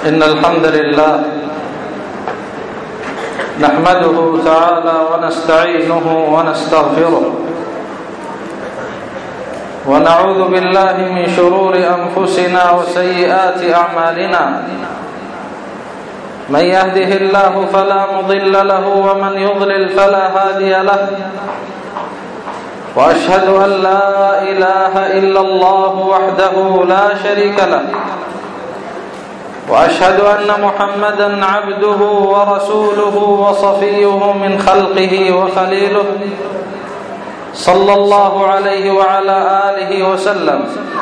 إن الحمد لله نحمده تعالى ونستعينه ونستغفره ونعوذ بالله من شرور أنفسنا وسيئات أعمالنا من يهده الله فلا مضل له ومن يضلل فلا هادي له وأشهد أن لا إله إلا الله وحده لا شريك له وأشهد أن محمدًا عبده ورسوله وصفيه من خلقه وخليله صلى الله عليه وعلى آله وسلم.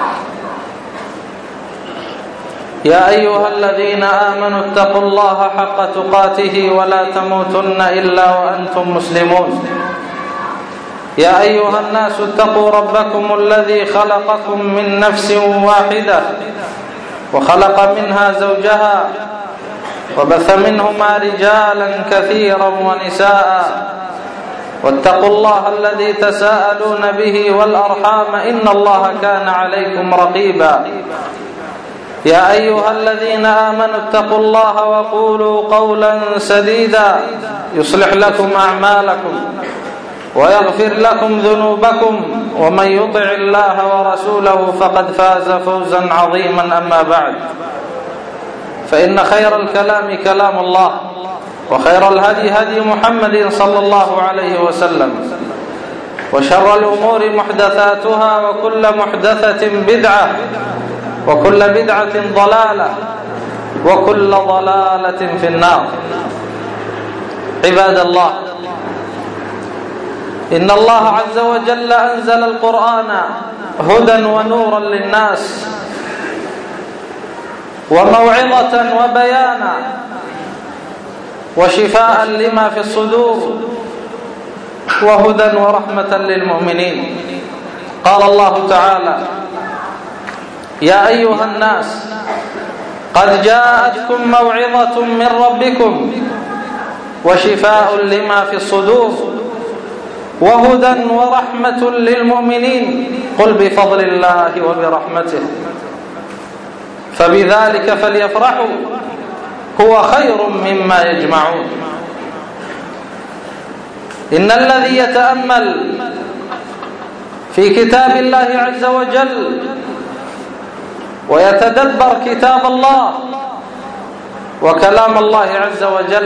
يا أيها الذين آمنوا اتقوا الله حق تقاته ولا تموتن إلا وأنتم مسلمون. يا أيها الناس اتقوا ربكم الذي خلقكم من نفس واحدة وخلق منها زوجها وبث منهما رجالا كثيرا ونساء واتقوا الله الذي تساءلون به والأرحام إن الله كان عليكم رقيبا. يا أيها الذين آمنوا اتقوا الله وقولوا قولا سديدا يصلح لكم أعمالكم ويغفر لكم ذنوبكم ومن يطع الله ورسوله فقد فاز فوزا عظيما. أما بعد فإن خير الكلام كلام الله وخير الهدي هدي محمد صلى الله عليه وسلم وشر الأمور محدثاتها وكل محدثة بدعة وكل بدعة ضلالة وكل ضلالة في النار. عباد الله، إن الله عز وجل أنزل القرآن هدى ونورا للناس وموعظة وبيانا وشفاء لما في الصدور وهدى ورحمة للمؤمنين. قال الله تعالى: يا أيها الناس قد جاءتكم موعظة من ربكم وشفاء لما في الصدور وهدى ورحمة للمؤمنين. قل بفضل الله وبرحمته فبذلك فليفرحوا هو خير مما يجمعون. إن الذي يتأمل في كتاب الله عز وجل ويتدبر كتاب الله وكلام الله عز وجل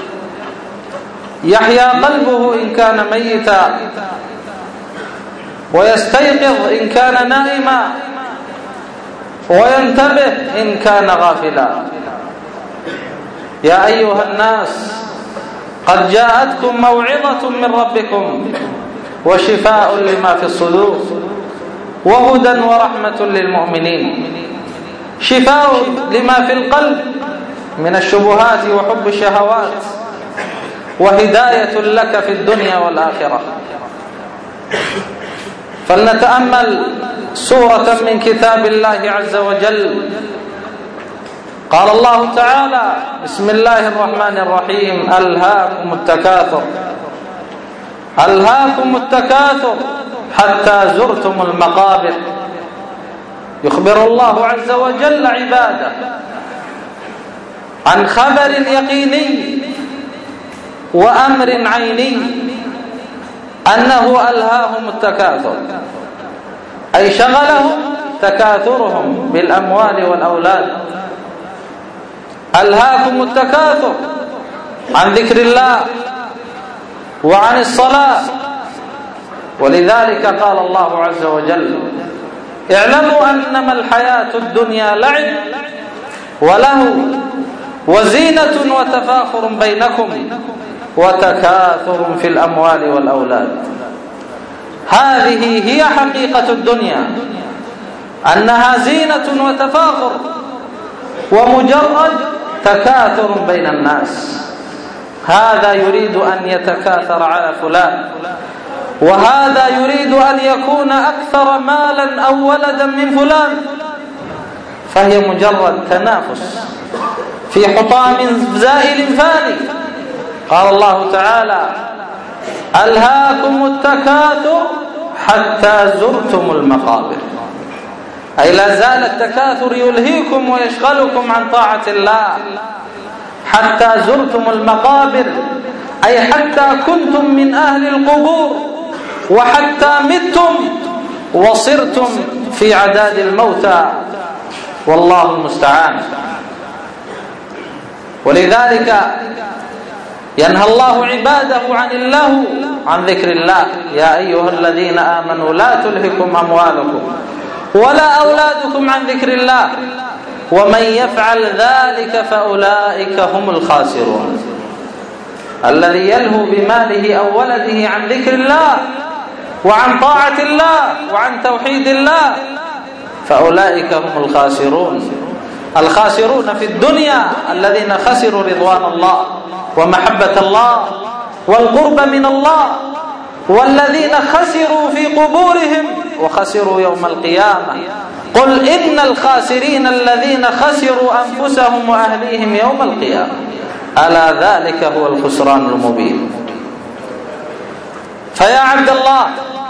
يحيا قلبه إن كان ميتا ويستيقظ إن كان نائما وينتبه إن كان غافلا. يا أيها الناس قد جاءتكم موعظة من ربكم وشفاء لما في الصدور وهدى ورحمة للمؤمنين. شفاء لما في القلب من الشبهات وحب الشهوات وهداية لك في الدنيا والآخرة. فلنتأمل سورة من كتاب الله عز وجل. قال الله تعالى: بسم الله الرحمن الرحيم: ألهاكم التكاثر ألهاكم التكاثر حتى زرتم المقابر. يخبر الله عز وجل عباده عن خبر يقيني وأمر عيني أنه ألهاهم التكاثر، أي شغلهم تكاثرهم بالأموال والأولاد. ألهاكم التكاثر عن ذكر الله وعن الصلاة. ولذلك قال الله عز وجل: اعلموا أنما الحياة الدنيا لعب وله وزينة وتفاخر بينكم وتكاثر في الأموال والأولاد. هذه هي حقيقة الدنيا، أنها زينة وتفاخر ومجرد تكاثر بين الناس. هذا يريد أن يتكاثر على فلان وهذا يريد أن يكون أكثر مالا أو ولدا من فلان، فهي مجرد تنافس في حطام زائل فاني. قال الله تعالى: ألهاكم التكاثر حتى زرتم المقابر. أي لا زال التكاثر يلهيكم ويشغلكم عن طاعة الله حتى زرتم المقابر، أي حتى كنتم من أهل القبور، وحتى متم وصرتم في عداد الموتى، والله المستعان. ولذلك ينهى الله عباده عن اللهو عن ذكر الله: يا أيها الذين آمنوا لا تلهكم أموالكم ولا أولادكم عن ذكر الله ومن يفعل ذلك فأولئك هم الخاسرون. الذي يلهو بماله أو ولده عن ذكر الله وعن طاعة الله وعن توحيد الله فأولئك هم الخاسرون. الخاسرون في الدنيا الذين خسروا رضوان الله ومحبة الله والقرب من الله، والذين خسروا في قبورهم وخسروا يوم القيامة. قل إن الخاسرين الذين خسروا أنفسهم وأهليهم يوم القيامة ألا ذلك هو الخسران المبين. فيا عبد الله،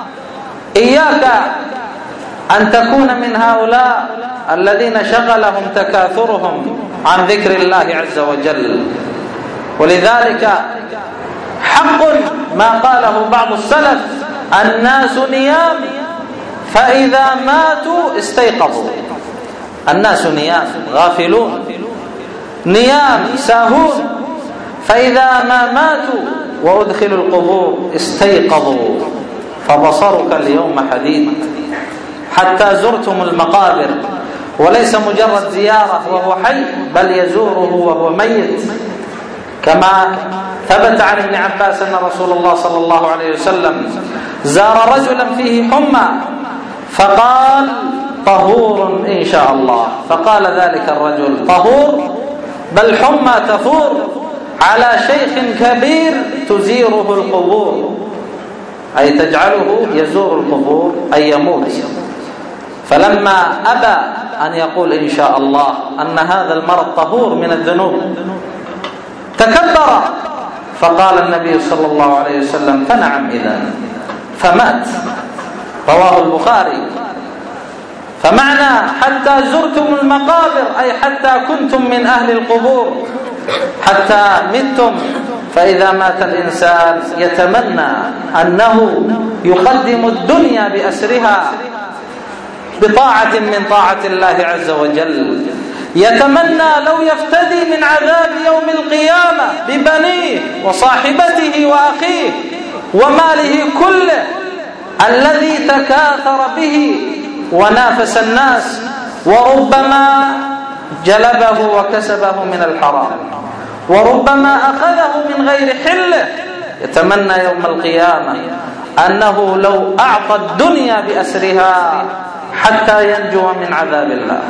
إياك أن تكون من هؤلاء الذين شغلهم تكاثرهم عن ذكر الله عز وجل. ولذلك حق ما قاله بعض السلف: الناس نيام فإذا ماتوا استيقظوا. الناس نيام غافلون، نيام ساهون، فإذا ما ماتوا وأدخلوا القبور استيقظوا. فبصرك اليوم حديد. حتى زرتم المقابر، وليس مجرد زيارة وهو حي، بل يزوره وهو ميت، كما ثبت عن ابن عباس أن رسول الله صلى الله عليه وسلم زار رجلا فيه حمى فقال: طهور إن شاء الله. فقال ذلك الرجل: طهور؟ بل حمى تفور على شيخ كبير تزيره القبور، أي تجعله يزور القبور أي يموت. فلما أبى أن يقول إن شاء الله أن هذا المرض طهور من الذنوب تكبر، فقال النبي صلى الله عليه وسلم: فنعم إذن، فمات. رواه البخاري. فمعنى حتى زرتم المقابر أي حتى كنتم من أهل القبور، حتى متم. فإذا مات الإنسان يتمنى أنه يقدم الدنيا بأسرها بطاعة من طاعة الله عز وجل، يتمنى لو يفتدي من عذاب يوم القيامة ببنيه وصاحبته وأخيه وماله كله الذي تكاثر به ونافس الناس، وربما جلبه وكسبه من الحرام، وربما أخذه من غير حله. يتمنى يوم القيامة أنه لو أعطى الدنيا بأسرها حتى ينجو من عذاب الله.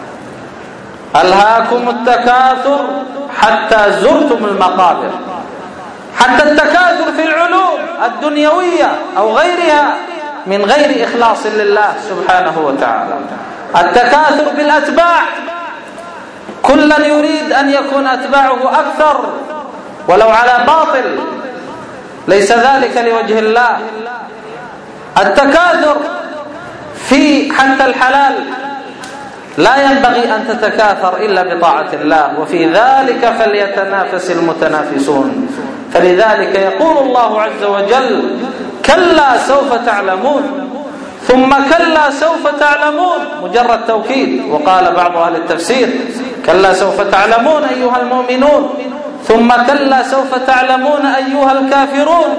ألهاكم التكاثر حتى زرتم المقابر. حتى التكاثر في العلوم الدنيوية أو غيرها من غير إخلاص لله سبحانه وتعالى. التكاثر بالأتباع، كلا يريد أن يكون أتباعه أكثر ولو على باطل، ليس ذلك لوجه الله. التكاثر في حتى الحلال، لا ينبغي أن تتكاثر إلا بطاعة الله، وفي ذلك فليتنافس المتنافسون. فلذلك يقول الله عز وجل: كلا سوف تعلمون، ثم كلا سوف تعلمون، مجرد توكيد. وقال بعض أهل التفسير: كلا سوف تعلمون أيها المؤمنون، ثم كلا سوف تعلمون أيها الكافرون.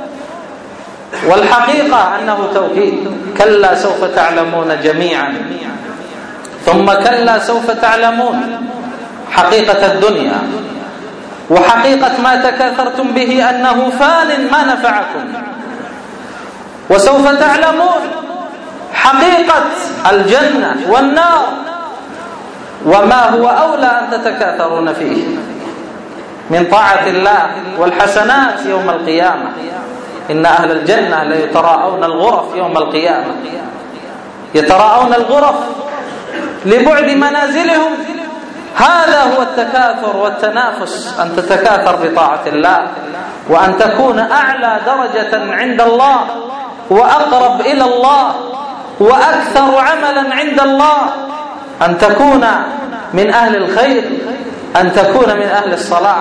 والحقيقة أنه توكيد: كلا سوف تعلمون جميعا، ثم كلا سوف تعلمون حقيقة الدنيا وحقيقة ما تكاثرتم به أنه فان ما نفعكم، وسوف تعلمون حقيقة الجنة والنار وما هو أولى أن تتكاثرون فيه من طاعة الله والحسنات يوم القيامة. إن أهل الجنة ليتراءون الغرف يوم القيامة، يتراءون الغرف لبعد منازلهم. هذا هو التكاثر والتنافس، أن تتكاثر بطاعة الله، وأن تكون أعلى درجة عند الله وأقرب إلى الله وأكثر عملا عند الله أن تكون من أهل الخير، أن تكون من أهل الصلاح.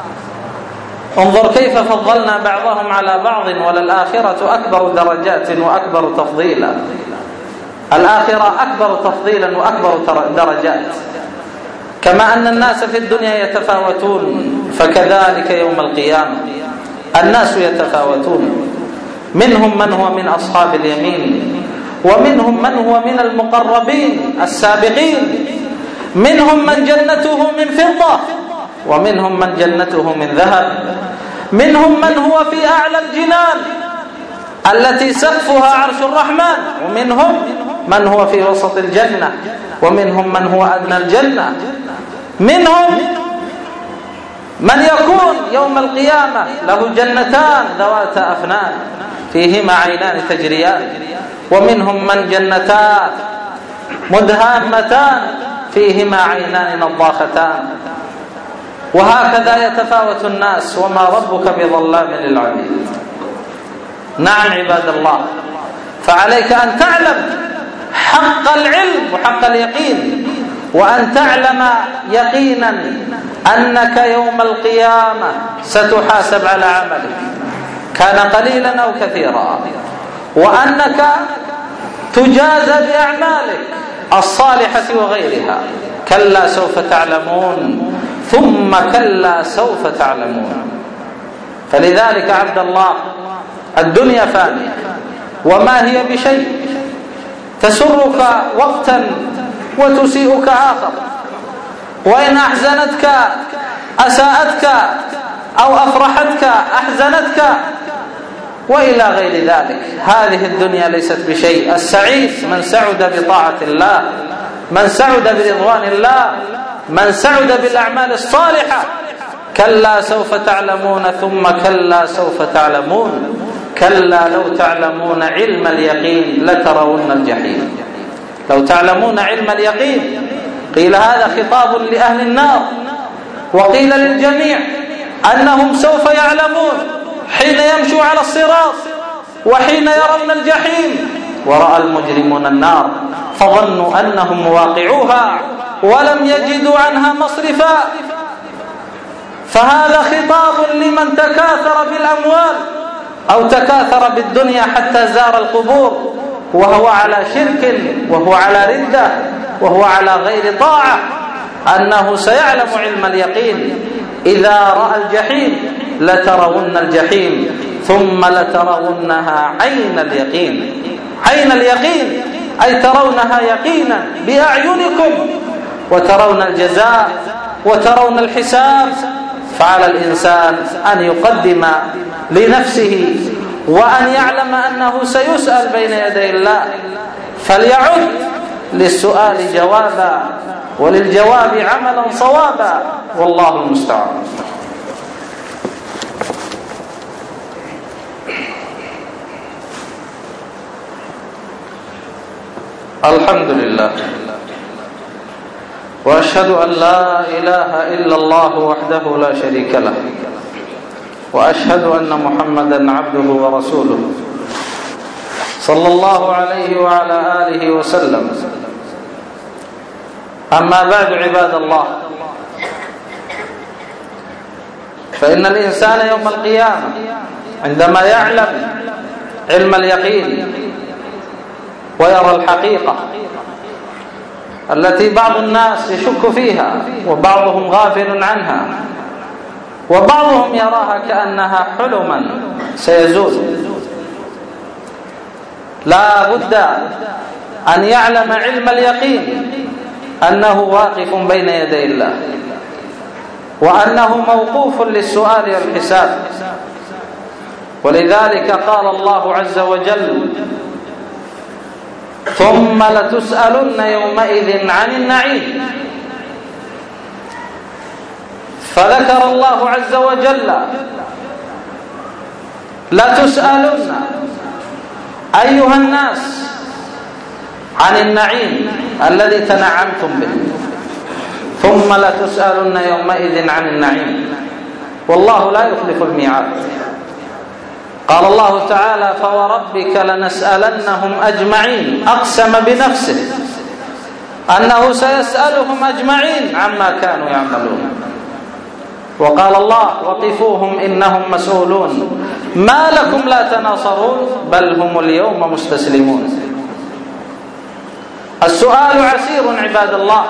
انظر كيف فضلنا بعضهم على بعض، وللآخرة أكبر درجات وأكبر تفضيلا. الآخرة أكبر تفضيلا وأكبر درجات. كما أن الناس في الدنيا يتفاوتون، فكذلك يوم القيامة الناس يتفاوتون. منهم من هو من أصحاب اليمين، ومنهم من هو من المقربين السابقين. منهم من جنته من فضة، ومنهم من جنته من ذهب. منهم من هو في أعلى الجنان التي سقفها عرش الرحمن، ومنهم من هو في وسط الجنة، ومنهم من هو أدنى الجنة. منهم من يكون يوم القيامة له جنتان ذواتا أفنان فيهما عينان تجريان، ومنهم من جنتان مدهامتان فيهما عينان نضاختان. وهكذا يتفاوت الناس، وما ربك بظلام للعبيد. نعم عباد الله، فعليك أن تعلم حق العلم وحق اليقين، وأن تعلم يقينا أنك يوم القيامة ستحاسب على عملك كان قليلا أو كثيرا، وأنك تجازى بأعمالك الصالحة وغيرها. كلا سوف تعلمون، ثم كلا سوف تعلمون. فلذلك عبد الله الدنيا فانية، وما هي بشيء، تسرك وقتا وتسيئك آخر، وإن أحزنتك أساءتك أو أفرحتك أحزنتك وإلى غير ذلك. هذه الدنيا ليست بشيء. السعيد من سعد بطاعة الله، من سعد برضوان الله، من سعد بالأعمال الصالحة. كلا سوف تعلمون، ثم كلا سوف تعلمون. كلا لو تعلمون علم اليقين لترون الجحيم. لو تعلمون علم اليقين، قيل هذا خطاب لأهل النار، وقيل للجميع أنهم سوف يعلمون حين يمشوا على الصراط وحين يرون الجحيم. ورأى المجرمون النار فظنوا أنهم مواقعوها ولم يجدوا عنها مصرفا. فهذا خطاب لمن تكاثر بالأموال أو تكاثر بالدنيا حتى زار القبور وهو على شرك، وهو على ردة، وهو على غير طاعة، أنه سيعلم علم اليقين إذا رأى الجحيم لترون الجحيم ثم لترونها عين اليقين. عين اليقين أي ترونها يقينا بأعينكم، وترون الجزاء وترون الحساب. فعلى الإنسان أن يقدم لنفسه وأن يعلم أنه سيسأل بين يدي الله، فليعد للسؤال جوابا وللجواب عملا صوابا، والله المستعان. الحمد لله، وأشهد أن لا إله إلا الله وحده لا شريك له، وأشهد أن محمدا عبده ورسوله صلى الله عليه وعلى آله وسلم. أما بعد عباد الله، فإن الإنسان يوم القيامة عندما يعلم علم اليقين ويرى الحقيقة التي بعض الناس يشك فيها وبعضهم غافل عنها وبعضهم يراها كأنها حلما سيزول، لا بد أن يعلم علم اليقين أنه واقف بين يدي الله، وأنه موقوف للسؤال والحساب. ولذلك قال الله عز وجل: ثم لتسألن يومئذ عن النعيم. فذكر الله عز وجل: لتسألن أيها الناس عن النعيم الذي تنعمتم به، ثم لتسألن يومئذ عن النعيم. والله لا يخلف الميعاد. قال الله تعالى: فوربك لنسألنهم أجمعين. أقسم بنفسه أنه سيسألهم أجمعين عما كانوا يعملون. وقال الله: وقفوهم إنهم مسؤولون ما لكم لا تناصرون بل هم اليوم مستسلمون. السؤال عسير عباد الله،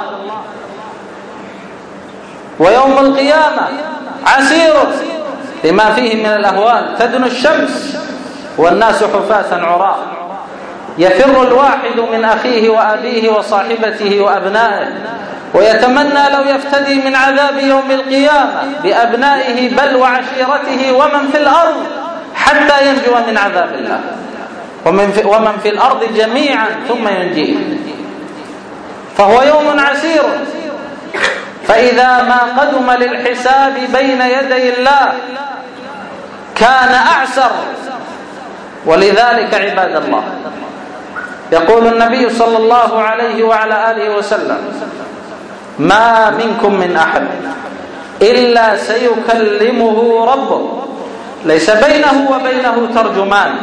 ويوم القيامة عسير لما فيه من الأهوال. تدنو الشمس والناس حفاة عراة، يفر الواحد من أخيه وأبيه وصاحبته وأبنائه، ويتمنى لو يفتدي من عذاب يوم القيامة بأبنائه بل وعشيرته ومن في الأرض حتى ينجو من عذاب الله، ومن في الأرض جميعا ثم ينجيه. فهو يوم عسير. فإذا ما قدم للحساب بين يدي الله كان أعسر. ولذلك عباد الله يقول النبي صلى الله عليه وعلى آله وسلم: ما منكم من أحد إلا سيكلمه ربه ليس بينه وبينه ترجمان،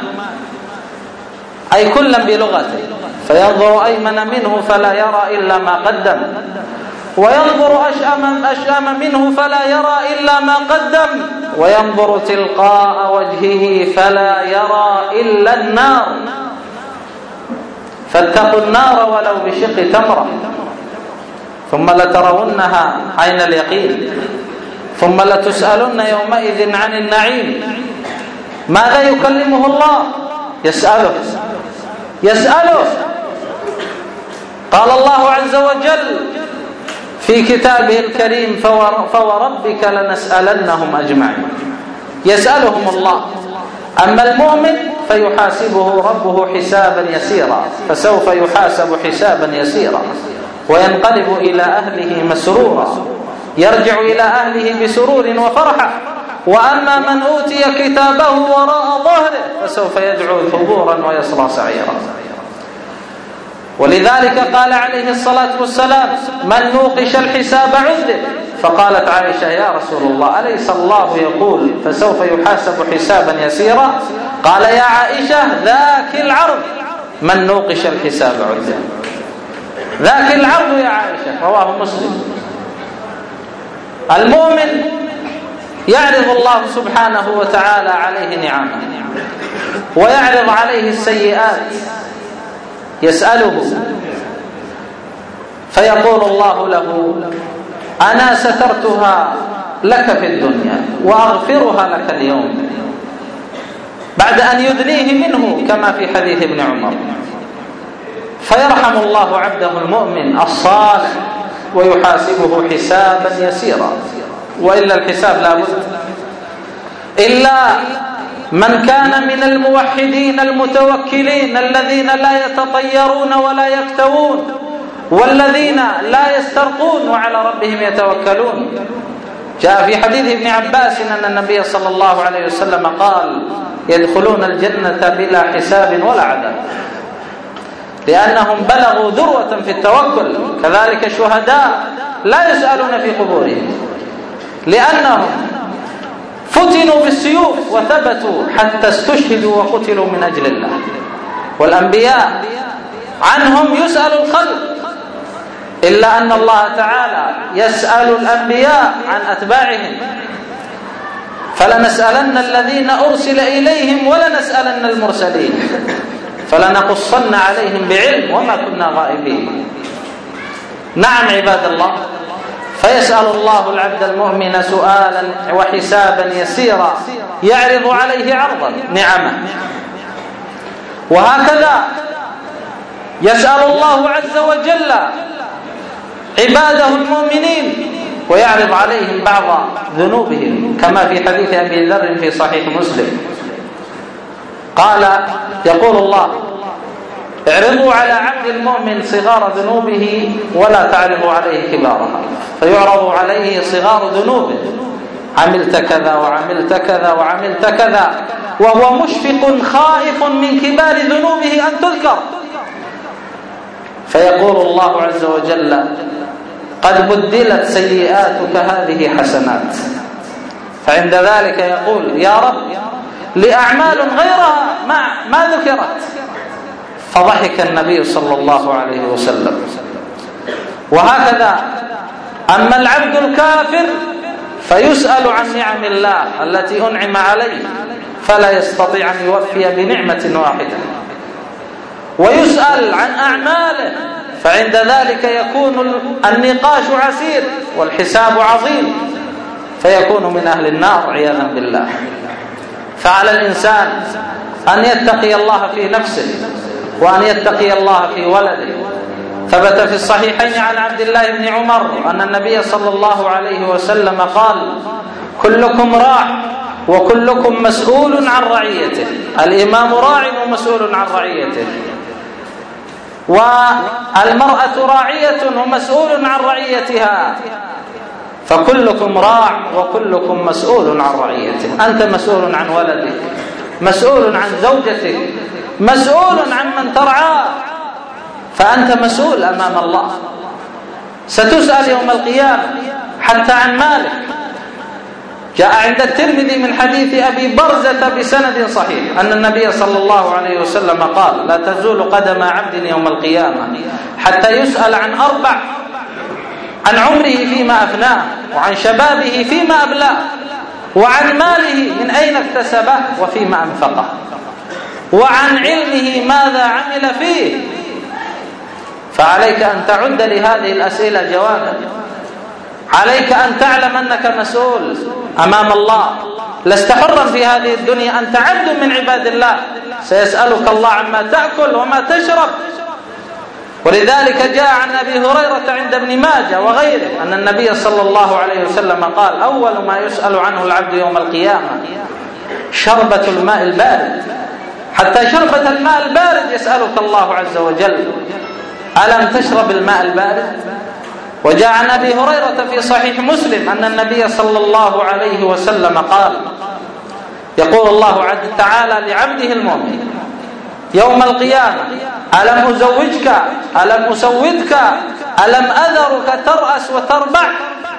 أي كلا بلغته، فينظر أيمن منه فلا يرى إلا ما قدم، وينظر أشأم منه فلا يرى إلا ما قدم، وينظر تلقاء وجهه فلا يرى إلا النار. فاتقوا النار ولو بشق تمرة، ثم لترونها عين اليقين، ثم لتسألن يومئذ عن النعيم. ماذا يكلمه الله؟ يسأله. قال الله عز وجل في كتابه الكريم: فوربك لنسألنهم أجمعين. يسألهم الله. أما المؤمن فيحاسبه ربه حسابا يسيرا، فسوف يحاسب حسابا يسيرا وينقلب إلى أهله مسرورا، يرجع إلى أهله بسرور وفرحة. وأما من أوتي كتابه وراء ظهره فسوف يدعو ثبورا ويصلى سعيرا. ولذلك قال عليه الصلاة والسلام: من نوقش الحساب عذب. فقالت عائشة: يا رسول الله، أليس الله يقول فسوف يحاسب حسابا يسيرا؟ قال: يا عائشة، ذاك العرض، من نوقش الحساب عذب. ذاك العرض يا عائشة، رواه مسلم. المؤمن يعرض الله سبحانه وتعالى عليه نعمه ويعرض عليه السيئات، يسأله فيقول الله له: أنا سترتها لك في الدنيا وأغفرها لك اليوم، بعد أن يدنيه منه كما في حديث ابن عمر. فيرحم الله عبده المؤمن الصالح ويحاسبه حسابا يسيرا. وإلا الحساب لا بد. إلا من كان من الموحدين المتوكلين الذين لا يتطيرون ولا يكتوون، والذين لا يسترقون وعلى ربهم يتوكلون. جاء في حديث ابن عباس أن النبي صلى الله عليه وسلم قال: يدخلون الجنة بلا حساب ولا عذاب، لأنهم بلغوا ذروة في التوكل. كذلك الشهداء لا يسألون في قبورهم، لأنهم فتنوا بالسيوف وثبتوا حتى استشهدوا وقتلوا من أجل الله. والأنبياء عنهم يسأل الخلق، إلا أن الله تعالى يسأل الأنبياء عن أتباعهم. فلنسألن الذين أرسل إليهم ولنسألن المرسلين فلنقصن عليهم بعلم وما كنا غائبين. نعم عباد الله، فيسأل الله العبد المؤمن سؤالا وحسابا يسيرا يعرض عليه عرضا نعمه. وهكذا يسأل الله عز وجل عباده المؤمنين ويعرض عليهم بعض ذنوبهم، كما في حديث أبي ذر في صحيح مسلم قال: يقول الله: اعرضوا على عبد المؤمن صغار ذنوبه ولا تعرضوا عليه كبارها. فيعرض عليه صغار ذنوبه: عملت كذا وعملت كذا وعملت كذا، وهو مشفق خائف من كبار ذنوبه أن تذكر. فيقول الله عز وجل: قد بدلت سيئاتك هذه حسنات. فعند ذلك يقول: يا رب لأعمال غيرها ما ذكرت. فضحك النبي صلى الله عليه وسلم. وهكذا أما العبد الكافر فيسأل عن نعم الله التي أنعم عليه فلا يستطيع أن يوفي بنعمة واحدة، ويسأل عن أعماله فعند ذلك يكون النقاش عسير والحساب عظيم فيكون من أهل النار عياذا بالله. فعلى الإنسان أن يتقي الله في نفسه وأن يتقي الله في ولده. ثبت في الصحيحين عن عبد الله بن عمر أن النبي صلى الله عليه وسلم قال: كلكم راع وكلكم مسؤول عن رعيته. الإمام راع ومسؤول عن رعيته، والمرأة راعية ومسؤول عن رعيتها، فكلكم راع وكلكم مسؤول عن رعيته. أنت مسؤول عن ولدك، مسؤول عن زوجتك، مسؤول عن من ترعاه، فأنت مسؤول أمام الله. ستسأل يوم القيامة حتى عن مالك. جاء عند الترمذي من حديث أبي برزة بسند صحيح أن النبي صلى الله عليه وسلم قال: لا تزول قدم عبد يوم القيامة حتى يسأل عن 4: عن عمره فيما أفناه، وعن شبابه فيما أبلاه، وعن ماله من أين اكتسبه وفيما أنفقه، وعن علمه ماذا عمل فيه. فعليك أن تعد لهذه الأسئلة جوابا. عليك أن تعلم أنك مسؤول أمام الله، لست حرا في هذه الدنيا، أنت عبد من عباد الله، سيسألك الله عما تأكل وما تشرب. ولذلك جاء عن أبي هريرة عند ابن ماجه وغيره أن النبي صلى الله عليه وسلم قال: أول ما يسأل عنه العبد يوم القيامة شربة الماء البارد، حتى شربة الماء البارد يسألك الله عز وجل: ألم تشرب الماء البارد؟ وجاء عن أبي هريرة في صحيح مسلم أن النبي صلى الله عليه وسلم قال: يقول الله تعالى لعبده المؤمن يوم القيامة: ألم أزوجك؟ ألم أسودك؟ ألم أذرك ترأس وتربع؟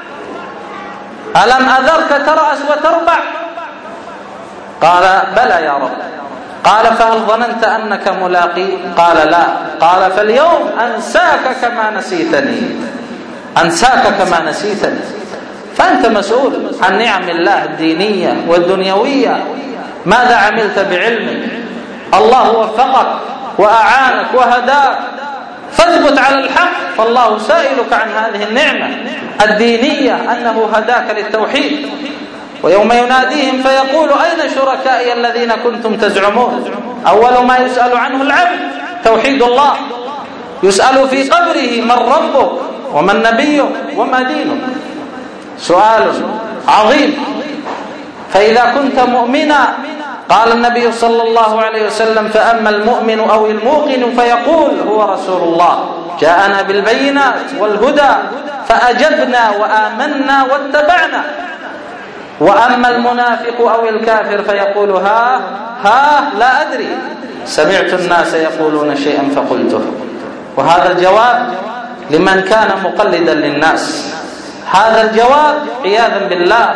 ألم أذرك ترأس وتربع؟ قال: بلى يا رب. قال: فهل ظننت أنك ملاقي؟ قال: لا. قال: فاليوم أنساك كما نسيتني، أنساك كما نسيتني. فأنت مسؤول عن نعم الله الدينية والدنيوية. ماذا عملت بعلمك؟ الله وفقك وأعانك وهداك، فاثبت على الحق، فالله سائلك عن هذه النعمة الدينية أنه هداك للتوحيد. ويوم يناديهم فيقول: أين شركائي الذين كنتم تزعمون؟ أول ما يسأل عنه العبد توحيد الله. يسأل في قبره: من ربك ومن نبيك وما دينك؟ سؤال عظيم. فإذا كنت مؤمنا قال النبي صلى الله عليه وسلم: فأما المؤمن أو الموقن فيقول: هو رسول الله جاءنا بالبينات والهدى فأجبنا وآمنا واتبعنا. وأما المنافق أو الكافر فيقول: ها لا أدري، سمعت الناس يقولون شيئا فقلته. وهذا الجواب لمن كان مقلدا للناس. هذا الجواب عياذا بالله: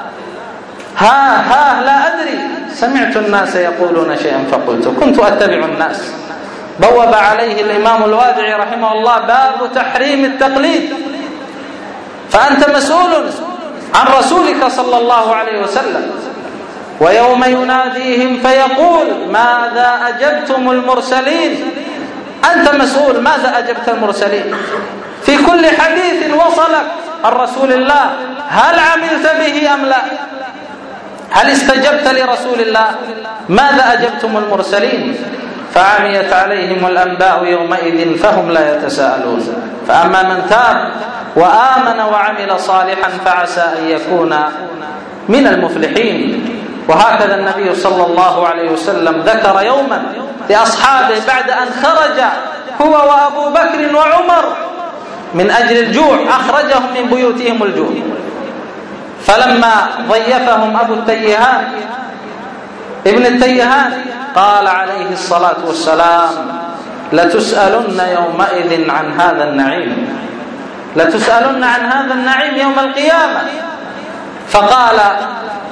ها لا أدري، سمعت الناس يقولون شيئا فقلته، كنت أتبع الناس. بوب عليه الإمام الوادعي رحمه الله باب تحريم التقليد. فأنت مسؤول عن رسولك صلى الله عليه وسلم. ويوم يناديهم فيقول: ماذا أجبتم المرسلين؟ أنت مسؤول ماذا أجبت المرسلين. في كل حديث وصلك عن رسول الله هل عملت به أم لا؟ هل استجبت لرسول الله؟ ماذا أجبتم المرسلين؟ فعميت عليهم الأنباء يومئذ فهم لا يتساءلون. فأما من تاب وآمن وعمل صالحا فعسى أن يكون من المفلحين. وهكذا النبي صلى الله عليه وسلم ذكر يوما لأصحابه بعد أن خرج هو وأبو بكر وعمر من أجل الجوع، أخرجهم من بيوتهم الجوع، فلما ضيفهم أبو التيهان ابن التيهان قال عليه الصلاة والسلام: لتسألن يومئذ عن هذا النعيم، لتسألن عن هذا النعيم يوم القيامة. فقال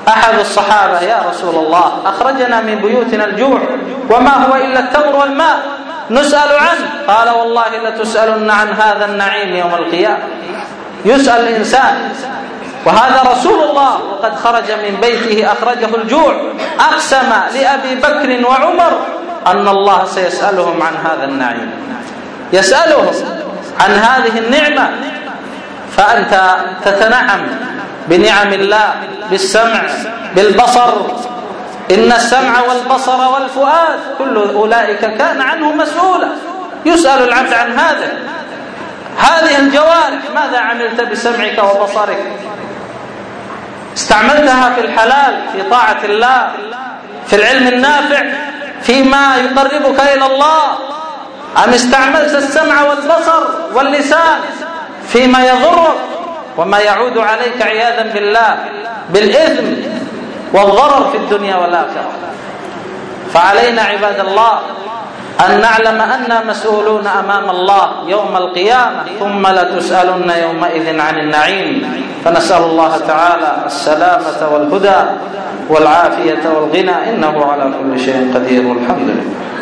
أحد الصحابة: يا رسول الله، أخرجنا من بيوتنا الجوع وما هو إلا التمر والماء نسأل عنه. قال: والله لتسألن عن هذا النعيم يوم القيامة. يسأل الإنسان، وهذا رسول الله وقد خرج من بيته أخرجه الجوع، أقسم لأبي بكر وعمر أن الله سيسألهم عن هذا النعيم، يسألهم عن هذه النعمة. فأنت تتنعم بنعم الله، بالسمع، بالبصر. إن السمع والبصر والفؤاد كل أولئك كان عنه مسؤولا. يسأل العبد عن هذه الجوارح: ماذا عملت بسمعك وبصرك؟ استعملتها في الحلال، في طاعة الله، في العلم النافع، فيما يقربك إلى الله، أم استعملت السمع والبصر واللسان فيما يضرك وما يعود عليك عياذا بالله بالإثم والضرر في الدنيا والآخرة؟ فعلينا عباد الله أن نعلم أننا مسؤولون أمام الله يوم القيامة، ثم لتسألن يومئذ عن النعيم. فنسأل الله تعالى السلامة والهدى والعافية والغنى، إنه على كل شيء قدير، والحمد لله.